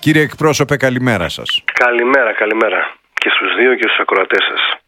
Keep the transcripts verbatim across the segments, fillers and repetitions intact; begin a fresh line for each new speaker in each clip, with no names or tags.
Κύριε εκπρόσωπε, καλημέρα σας.
Καλημέρα, καλημέρα και στους δύο και στους ακροατές σας.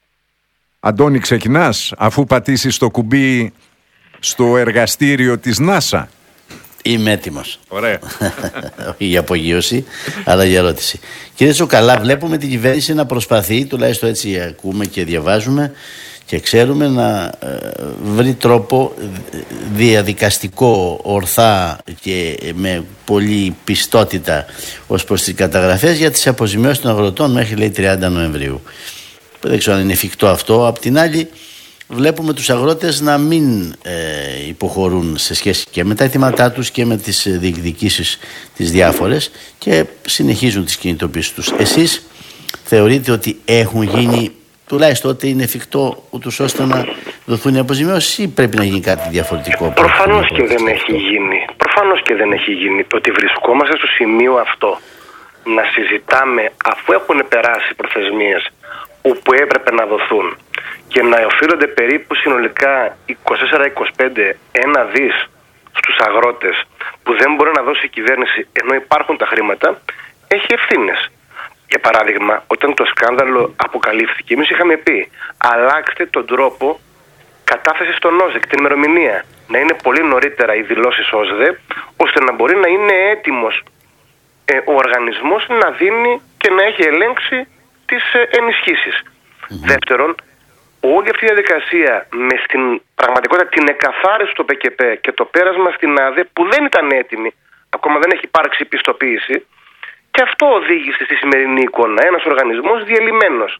Αντώνη, ξεκινάς αφού πατήσεις το κουμπί στο εργαστήριο της NASA?
Είμαι έτοιμος.
Ωραία.
Όχι για απογείωση, αλλά για ερώτηση. Κύριε Τσουκαλά, βλέπουμε την κυβέρνηση να προσπαθεί, τουλάχιστον έτσι ακούμε και διαβάζουμε και ξέρουμε, να βρει τρόπο διαδικαστικό, ορθά και με πολύ πιστότητα ως προς τις καταγραφές για τις αποζημιώσεις των αγροτών μέχρι, λέει, τριάντα Νοεμβρίου. Δεν ξέρω αν είναι εφικτό αυτό. Απ' την άλλη, βλέπουμε τους αγρότες να μην ε, υποχωρούν σε σχέση και με τα αιτήματά τους και με τις διεκδικήσεις τις διάφορες και συνεχίζουν τις κινητοποιήσεις τους. Εσείς θεωρείτε ότι έχουν γίνει, τουλάχιστον ότι είναι εφικτό, ούτως ώστε να δοθούν οι αποζημιώσεις, ή πρέπει να γίνει κάτι διαφορετικό?
Προφανώς και δεν έχει γίνει. Προφανώς και δεν έχει γίνει. Ότι βρισκόμαστε στο σημείο αυτό να συζητάμε, αφού έχουν περάσει προθεσμίες όπου έπρεπε να δοθούν, και να οφείλονται περίπου συνολικά είκοσι τέσσερα είκοσι πέντε ένα δις στους αγρότες που δεν μπορεί να δώσει η κυβέρνηση ενώ υπάρχουν τα χρήματα, έχει ευθύνες. Για παράδειγμα, όταν το σκάνδαλο αποκαλύφθηκε, εμείς είχαμε πει αλλάξτε τον τρόπο κατάθεσης στον ΟΣΔΕ και την ημερομηνία. Να είναι πολύ νωρίτερα οι δηλώσεις ΟΣΔΕ, ώστε να μπορεί να είναι έτοιμος ε, ο οργανισμός να δίνει και να έχει ελέγξει τις ε, ενισχύσεις. Mm-hmm. Δεύτερον, όλη αυτή η διαδικασία με στην πραγματικότητα την εκαθάριση του ΠΚΠ και το πέρασμα στην ΑΔΕ που δεν ήταν έτοιμη, ακόμα δεν έχει υπάρξει πιστοποίηση, και αυτό οδήγησε στη σημερινή εικόνα ένας οργανισμός διελειμμένος,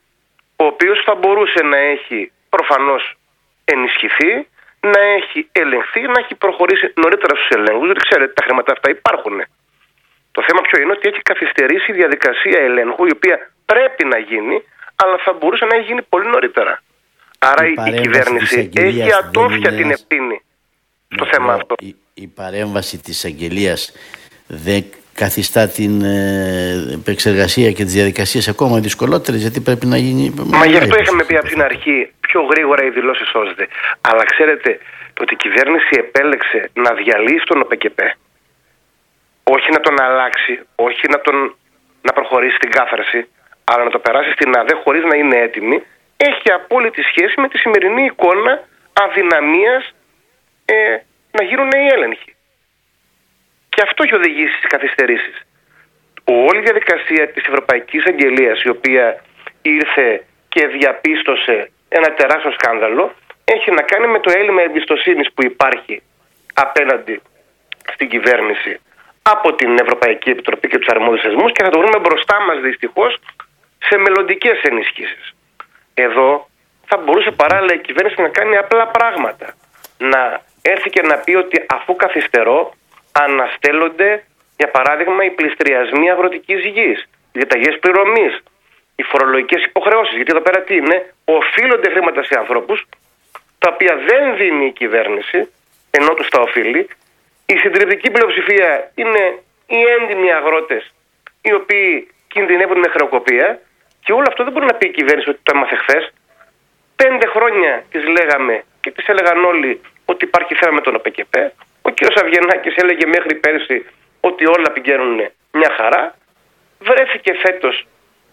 ο οποίος θα μπορούσε να έχει προφανώς ενισχυθεί, να έχει ελεγχθεί, να έχει προχωρήσει νωρίτερα στους ελέγχους, διότι ξέρετε τα χρήματα αυτά υπάρχουν. Το θέμα ποιο είναι? Ότι έχει καθυστερήσει η διαδικασία ελέγχου, η οποία πρέπει να γίνει, αλλά θα μπορούσε να έχει γίνει πολύ νωρίτερα. Άρα η, η κυβέρνηση έχει ατόφια την ευθύνη στο ναι, θέμα αυτό.
Η, η παρέμβαση της αγγελίας δεν καθιστά την ε, επεξεργασία και τις διαδικασίες ακόμα δυσκολότερες, γιατί πρέπει να γίνει...
Μα γι' αυτό είχαμε πει από την αρχή πιο γρήγορα οι δηλώσεις ΟΣΔΕ. Αλλά ξέρετε ότι η κυβέρνηση επέλεξε να διαλύσει τον ΟΠΚΠ, όχι να τον αλλάξει, όχι να, τον, να προχωρήσει στην κάθαρση, αλλά να το περάσει στην ΑΔΕ χωρίς να είναι έτοιμη, έχει απόλυτη σχέση με τη σημερινή εικόνα αδυναμίας ε, να γίνουν οι έλεγχοι. Και αυτό έχει οδηγήσει στις καθυστερήσεις. Όλη η διαδικασία της Ευρωπαϊκής Αγγελίας, η οποία ήρθε και διαπίστωσε ένα τεράστιο σκάνδαλο, έχει να κάνει με το έλλειμμα εμπιστοσύνης που υπάρχει απέναντι στην κυβέρνηση από την Ευρωπαϊκή Επιτροπή και τους αρμόδιους θεσμούς, και θα το βρούμε μπροστά μας δυστυχώς σε μελλοντικές ενισχύσεις. Εδώ θα μπορούσε παράλληλα η κυβέρνηση να κάνει απλά πράγματα. Να έρθει και να πει ότι αφού καθυστερώ, αναστέλλονται για παράδειγμα οι πληστριασμοί αγροτικής γης, οι διαταγές πληρωμής, οι φορολογικές υποχρεώσεις. Γιατί εδώ πέρα τι είναι? Οφείλονται χρήματα σε ανθρώπους τα οποία δεν δίνει η κυβέρνηση ενώ τους τα οφείλει. Η συντριπτική πλειοψηφία είναι οι έντιμοι αγρότες, οι οποίοι κινδυνεύουν με χρεοκοπία, και όλο αυτό δεν μπορεί να πει η κυβέρνηση ότι το έμαθε χθες. Πέντε χρόνια τις λέγαμε και τις έλεγαν όλοι ότι υπάρχει θέμα με τον ΟΠΚΠ. Ο κ. Αβγενάκης έλεγε μέχρι πέρσι ότι όλα πηγαίνουν μια χαρά. Βρέθηκε φέτος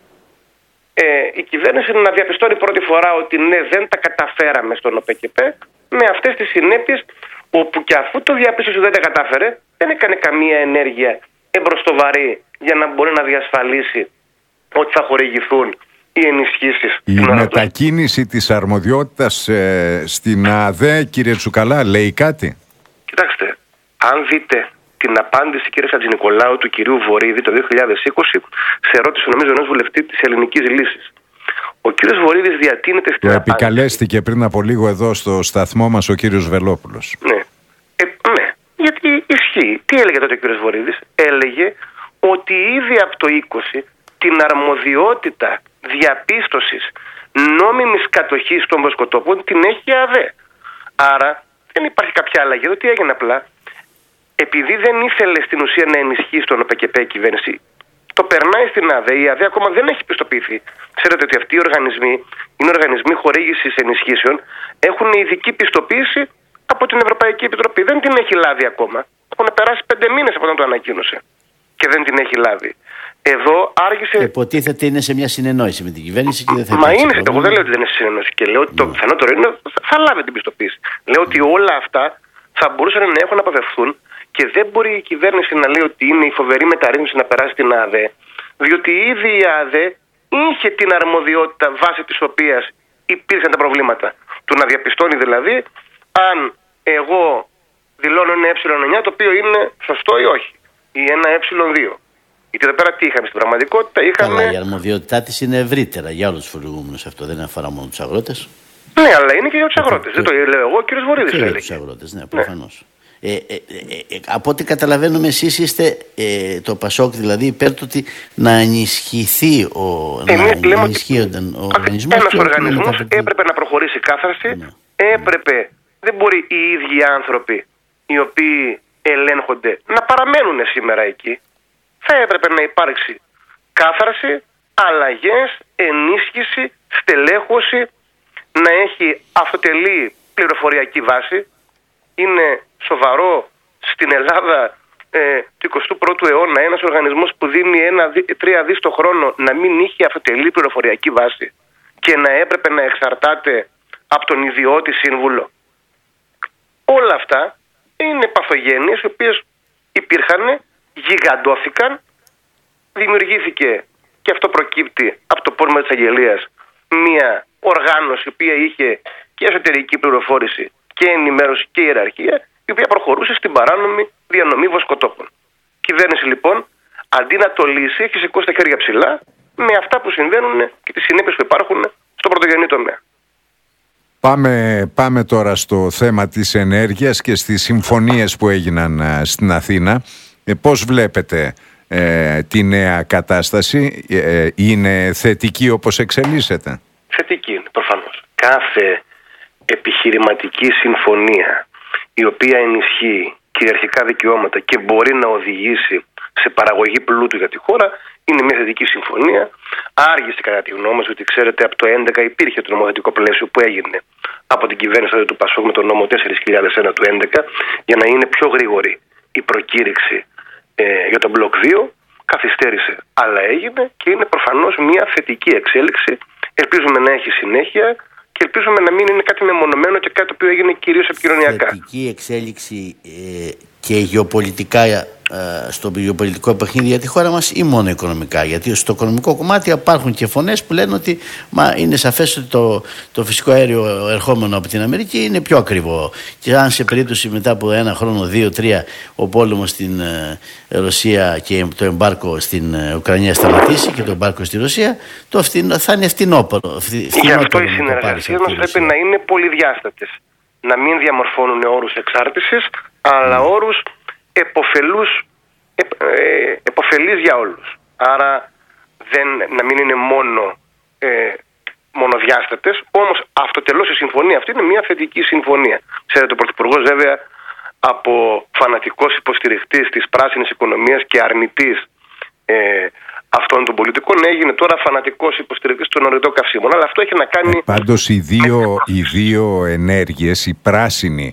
ε, η κυβέρνηση να διαπιστώνει πρώτη φορά ότι ναι, δεν τα καταφέραμε στον ΟΠΚΠ, με αυτές τις συνέπειες, όπου και αφού το διαπίστωσε ότι δεν τα κατάφερε, δεν έκανε καμία ενέργεια εμπροστοβαρή για να μπορεί να διασφαλίσει ότι θα χορηγηθούν οι ενισχύσεις.
Η μετακίνηση της αρμοδιότητας ε, στην ΑΔΕ, κύριε Τσουκαλά, λέει κάτι?
Κοιτάξτε, αν δείτε την απάντηση, κύριε Χατζηνικολάου, του κυρίου Βορίδη το δύο χιλιάδες είκοσι σε ερώτηση, νομίζω, ενός βουλευτή της Ελληνικής Λύσης, ο κύριος Βορίδης διατείνεται στην
Το
απάντηση.
επικαλέστηκε πριν από λίγο εδώ στο σταθμό μας ο κύριος Βελόπουλος.
Ναι. Ε, ναι, γιατί ισχύει. Τι έλεγε τότε ο κύριος Βορίδης? Έλεγε ότι ήδη από το είκοσι την αρμοδιότητα διαπίστωσης νόμιμης κατοχής των βοσκοτόπων την έχει η ΑΔΕ. Άρα δεν υπάρχει κάποια αλλαγή. Εδώ τι έγινε απλά? Επειδή δεν ήθελε στην ουσία να ενισχύσει τον ΟΠΚΠ η κυβέρνηση, το περνάει στην ΑΔΕ. Η ΑΔΕ ακόμα δεν έχει πιστοποιηθεί. Ξέρετε ότι αυτοί οι οργανισμοί είναι οργανισμοί χορήγησης ενισχύσεων, έχουν ειδική πιστοποίηση από την Ευρωπαϊκή Επιτροπή. Δεν την έχει λάβει ακόμα. Έχουν περάσει πέντε μήνες από όταν το ανακοίνωσε. και δεν την έχει λάβει. Εδώ άργησε.
Υποτίθεται είναι σε μια συνεννόηση με την κυβέρνηση και δεν θα
Μα είναι, εγώ δεν λέω ότι δεν είναι σε συνεννόηση και λέω ότι το πιθανότερο είναι θα λάβει την πιστοποίηση. Λέω ότι όλα αυτά θα μπορούσαν να έχουν αποφευθούν και δεν μπορεί η κυβέρνηση να λέει ότι είναι η φοβερή μεταρρύθμιση να περάσει την ΑΔΕ, διότι ήδη η ΑΔΕ είχε την αρμοδιότητα βάσει της οποίας υπήρχαν τα προβλήματα. Του να διαπιστώνει δηλαδή αν εγώ δηλώνω ένα ε εννιά το οποίο είναι σωστό ή όχι, ή ένα ε δύο. Γιατί εδώ πέρα τι είχαμε στην πραγματικότητα, είχαμε.
Αλλά η αρμοδιότητά της είναι ευρύτερα για όλους τους φορολογούμενους. Αυτό δεν αφορά μόνο τους αγρότες.
Ναι, αλλά είναι και για τους αγρότες. Δεν το λέω εγώ, ο κύριος Βορύδης το έλεγε.
Για τους αγρότες, ναι, προφανώς. Ναι. Ε, ε, ε, ε, από ό,τι καταλαβαίνουμε, εσείς είστε ε, το Πασόκ, δηλαδή υπέρ του ότι να ενισχυθεί ο,
Εμείς
να ενισχύονταν ο οργανισμός.
Ένας οργανισμός έπρεπε να προχωρήσει κάθαρση, ναι. έπρεπε, δεν μπορεί οι ίδιοι άνθρωποι οι οποίοι ελέγχονται να παραμένουν σήμερα εκεί. Θα έπρεπε να υπάρξει κάθαρση, αλλαγές, ενίσχυση, στελέχωση, να έχει αυτοτελή πληροφοριακή βάση. Είναι σοβαρό στην Ελλάδα ε, του εικοστού πρώτου αιώνα ένας οργανισμός που δίνει ένα, τρία δις το χρόνο να μην είχε αυτοτελή πληροφοριακή βάση και να έπρεπε να εξαρτάται από τον ιδιώτη σύμβουλο. Όλα αυτά είναι παθογένειες οι οποίες υπήρχαν, γιγαντώθηκαν, δημιουργήθηκε και αυτό προκύπτει από το πόρισμα της αγγελίας μια οργάνωση η οποία είχε και εσωτερική πληροφόρηση και ενημέρωση και ιεραρχία, η οποία προχωρούσε στην παράνομη διανομή βοσκοτόπων. Η κυβέρνηση λοιπόν, αντί να το λύσει, έχει σηκώσει τα χέρια ψηλά με αυτά που συμβαίνουν και τις συνέπειες που υπάρχουν στο πρωτογενή τομέα.
Πάμε, πάμε τώρα στο θέμα της ενέργειας και στις συμφωνίες που έγιναν α, στην Αθήνα. Ε, πώς βλέπετε ε, τη νέα κατάσταση, ε, είναι θετική όπως εξελίσσεται?
Θετική είναι, προφανώς. Κάθε επιχειρηματική συμφωνία η οποία ενισχύει κυριαρχικά δικαιώματα και μπορεί να οδηγήσει σε παραγωγή πλούτου για τη χώρα είναι μια θετική συμφωνία. Άργησε κατά τη γνώμη μας, ότι ξέρετε από το δύο χιλιάδες έντεκα υπήρχε το νομοθετικό πλαίσιο που έγινε από την κυβέρνηση του Πασόκ με τον νόμο τέσσερα χιλιάδες ένα του δύο χιλιάδες έντεκα για να είναι πιο γρήγορη η προκήρυξη ε, για τον μπλοκ δύο. Καθυστέρησε, αλλά έγινε και είναι προφανώς μια θετική εξέλιξη. Ελπίζουμε να έχει συνέχεια και ελπίζουμε να μην είναι κάτι μεμονωμένο και κάτι το οποίο έγινε κυρίως επικοινωνιακά.
Θετική εξέλιξη ε, και γεωπολιτικά, ε, στο γεωπολιτικό παιχνίδι για τη χώρα μας ή μόνο οικονομικά? Γιατί στο οικονομικό κομμάτι υπάρχουν και φωνές που λένε ότι μα, είναι σαφές ότι το, το φυσικό αέριο ερχόμενο από την Αμερική είναι πιο ακριβό. Και αν σε περίπτωση μετά από ένα χρόνο, δύο, τρία, ο πόλεμος στην ε, Ρωσία και το εμπάρκο στην ε, Ουκρανία σταματήσει και το εμπάρκο στη Ρωσία, το φθηνό, θα είναι φθηνότερο.
Γι' αυτό οι συνεργασίες μας πρέπει να είναι πολυδιάστατες. Να μην διαμορφώνουν όρους εξάρτησης, αλλά mm. όρους εποφελούς, επ, ε, εποφελείς για όλους. Άρα δεν, να μην είναι μόνο ε, μονοδιάστατες, όμως αυτοτελώς η συμφωνία αυτή είναι μια θετική συμφωνία. Ξέρετε, ο Πρωθυπουργός βέβαια από φανατικός υποστηριχτής της πράσινης οικονομίας και αρνητής ε, αυτών των πολιτικών έγινε τώρα φανατικός υποστηρικτής των ορυκτών καυσίμων. Αλλά αυτό έχει να κάνει...
Ε, πάντως οι δύο, οι δύο ενέργειες, η πράσινη,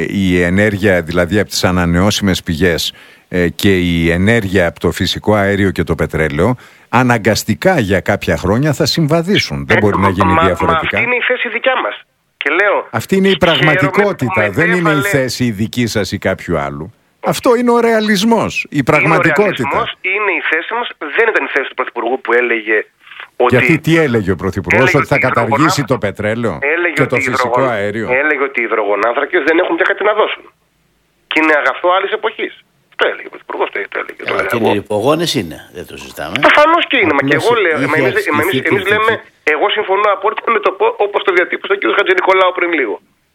η ενέργεια δηλαδή από τις ανανεώσιμες πηγές και η ενέργεια από το φυσικό αέριο και το πετρέλαιο, αναγκαστικά για κάποια χρόνια θα συμβαδίσουν. Δεν μπορεί να γίνει
μα,
διαφορετικά.
Μα αυτή είναι η θέση δικιά μας. Και λέω,
αυτή είναι η πραγματικότητα. Δεν είναι η θέση η δική σας ή κάποιου άλλου. Αυτό είναι ο ρεαλισμός, η πραγματικότητα.
Είναι ο ρεαλισμός, είναι η θέση μας. Δεν ήταν η θέση του Πρωθυπουργού που έλεγε ότι...
Γιατί τι έλεγε ο Πρωθυπουργός, ότι θα καταργήσει το πετρέλαιο και το φυσικό υδρογον... αέριο?
Έλεγε ότι οι υδρογονάνθρακες δεν έχουν πια κάτι να δώσουν. Και είναι αγαθό άλλης εποχής. Το έλεγε ο Πρωθυπουργός, το έλεγε.
Αλλά και οι ρηπογόνες είναι, δεν το συζητάμε.
Προφανώς και είναι, μα και εγώ λέω. Εμείς λέμε, εγώ συμφωνώ απόλυτα με το όπως το διατύπωσε ο κ. Χατζηνικολάου πριν λίγο.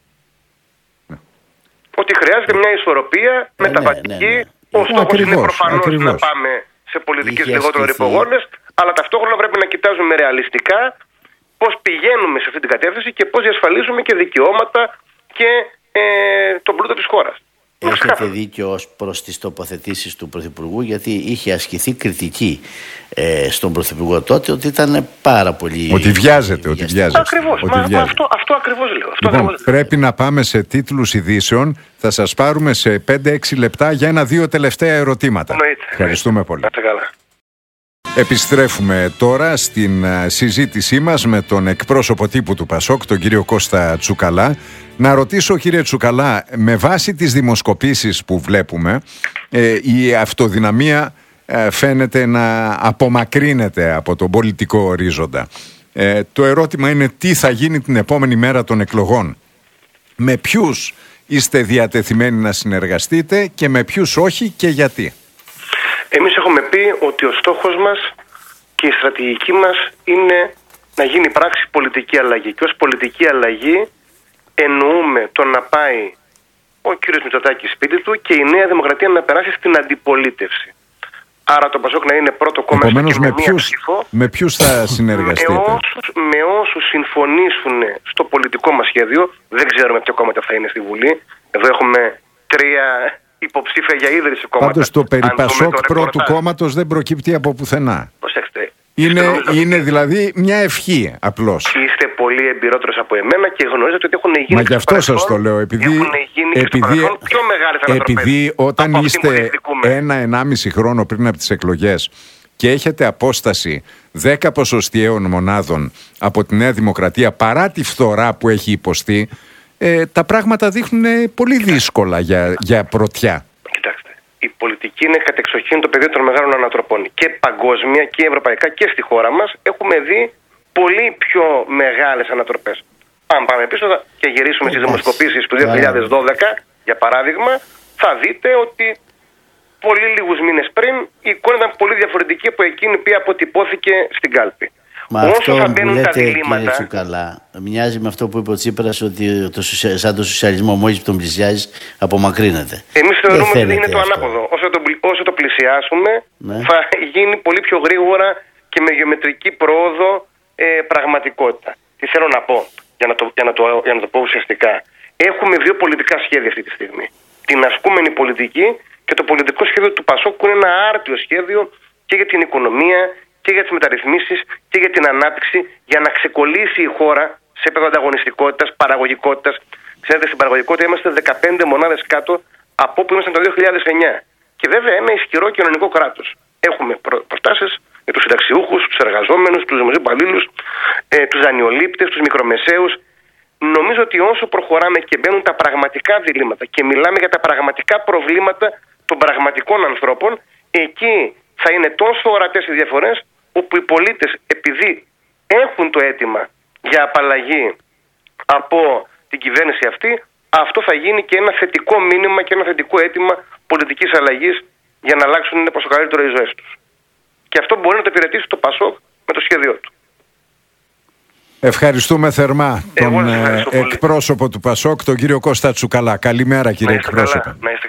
Ότι χρειάζεται μια ισορροπία
ε,
μεταβατική.
Ναι, ναι, ναι.
Ο στόχος είναι προφανώς να πάμε σε πολιτικές λιγότερο ρηπογόνες, αλλά ταυτόχρονα πρέπει να κοιτάζουμε ρεαλιστικά πώς πηγαίνουμε σε αυτή την κατεύθυνση και πώς διασφαλίζουμε και δικαιώματα και ε, τον πλούτο της χώρας.
έχετε δίκιο ως προς τις τοποθετήσεις του Πρωθυπουργού, γιατί είχε ασκηθεί κριτική ε, στον Πρωθυπουργό τότε ότι ήταν πάρα πολύ...
Ότι βιάζεται, ότι βιάζεται.
Ακριβώς,
ότι
μα,
βιάζεται.
αυτό, αυτό ακριβώς λέω. Αυτό
Λοιπόν,
ακριβώς
πρέπει
λέω.
να πάμε σε τίτλους ειδήσεων. Θα σας πάρουμε σε πέντε έξι λεπτά για ένα-δύο τελευταία ερωτήματα.
Εννοείται.
Ευχαριστούμε πολύ.
Να είστε καλά.
Επιστρέφουμε τώρα στην uh, συζήτησή μας με τον εκπρόσωπο τύπου του Πασόκ, τον κύριο Κώστα Τσουκαλά. Να ρωτήσω, κύριε Τσουκαλά, με βάση τις δημοσκοπήσεις που βλέπουμε, ε, η αυτοδυναμία ε, φαίνεται να απομακρύνεται από τον πολιτικό ορίζοντα. Ε, το ερώτημα είναι τι θα γίνει την επόμενη μέρα των εκλογών. Με ποιους είστε διατεθειμένοι να συνεργαστείτε και με ποιους όχι και γιατί?
Εμείς έχουμε πει ότι ο στόχος μας και η στρατηγική μας είναι να γίνει πράξη πολιτική αλλαγή. Και ως πολιτική αλλαγή εννοούμε το να πάει ο κύριος Μητσοτάκης σπίτι του και η Νέα Δημοκρατία να περάσει στην αντιπολίτευση. Άρα το Πασόκ να είναι πρώτο κόμμα.
Επομένως,
με,
με, ποιους, με ποιους θα συνεργαστείτε?
Με όσους, με όσους συμφωνήσουν στο πολιτικό μας σχέδιο. Δεν ξέρουμε ποιο κόμματα θα είναι στη Βουλή. Εδώ έχουμε τρία υποψήφια για ίδρυση κόμματα.
Πάντως το περί Πασόκ πρώτου κόμματος δεν προκύπτει από πουθενά.
Προσέξτε.
Είναι, είναι δηλαδή μια ευχή απλώς.
Είστε πολύ εμπειρότερος από εμένα και γνωρίζετε ότι έχουν γίνει.
Μα γι' αυτό σας το λέω. Επειδή, επειδή,
πιο μεγάλες
επειδή όταν είστε ένα-ενάμιση χρόνο πριν από τις εκλογές και έχετε απόσταση δέκα ποσοστιαίων μονάδων από τη Νέα Δημοκρατία παρά τη φθορά που έχει υποστεί, ε, τα πράγματα δείχνουν πολύ δύσκολα για, για πρωτιά.
Κοιτάξτε, η πολιτική είναι κατεξοχήν το πεδίο των μεγάλων ανατροπών. Και παγκόσμια και ευρωπαϊκά και στη χώρα μας έχουμε δει πολύ πιο μεγάλες ανατροπές. Αν πάμε πίσω και γυρίσουμε στις δημοσκοπήσεις του δύο χιλιάδες δώδεκα, για παράδειγμα, θα δείτε ότι πολύ λίγους μήνες πριν η εικόνα ήταν πολύ διαφορετική από εκείνη που αποτυπώθηκε στην κάλπη.
Μα
όσο
αυτό
θα
που
μπαίνουν
λέτε,
τα διλήμματα...
κύριε Τσουκαλά, μοιάζει με αυτό που είπε ο Τσίπρας, ότι το, σαν το σοσιαλισμό μόλις τον πλησιάζει απομακρύνεται.
Εμείς θεωρούμε ότι είναι το ανάποδο. Όσο το, όσο το πλησιάσουμε, ναι, θα γίνει πολύ πιο γρήγορα και με γεωμετρική πρόοδο ε, πραγματικότητα. Τι θέλω να πω, για να το, για να το, για να το πω ουσιαστικά. Έχουμε δύο πολιτικά σχέδια αυτή τη στιγμή. Την ασκούμενη πολιτική και το πολιτικό σχέδιο του Πασόκ, που είναι ένα άρτιο σχέδιο και για την οικονομία και για τις μεταρρυθμίσεις και για την ανάπτυξη, για να ξεκολλήσει η χώρα σε επίπεδο ανταγωνιστικότητας, παραγωγικότητας. Ξέρετε, στην παραγωγικότητα είμαστε δεκαπέντε μονάδες κάτω από όπου ήμασταν το δύο χιλιάδες εννιά. Και βέβαια ένα ισχυρό κοινωνικό κράτος. Έχουμε προτάσεις για τους συνταξιούχους, τους εργαζόμενους, τους δημοσίους υπαλλήλους, ε, τους δανειολήπτες, τους μικρομεσαίους. Νομίζω ότι όσο προχωράμε και μπαίνουν τα πραγματικά διλήμματα και μιλάμε για τα πραγματικά προβλήματα των πραγματικών ανθρώπων, εκεί θα είναι τόσο ορατές οι διαφορές, όπου οι πολίτες, επειδή έχουν το αίτημα για απαλλαγή από την κυβέρνηση αυτή, αυτό θα γίνει και ένα θετικό μήνυμα και ένα θετικό αίτημα πολιτικής αλλαγής για να αλλάξουν προς το καλύτερο οι ζωές τους. Και αυτό μπορεί να το υπηρετήσει το Πασόκ με το σχέδιό του.
Ευχαριστούμε θερμά τον εκπρόσωπο του Πασόκ, τον κύριο Κώστα Τσουκαλά. Καλημέρα, κύριε εκπρόσωπε.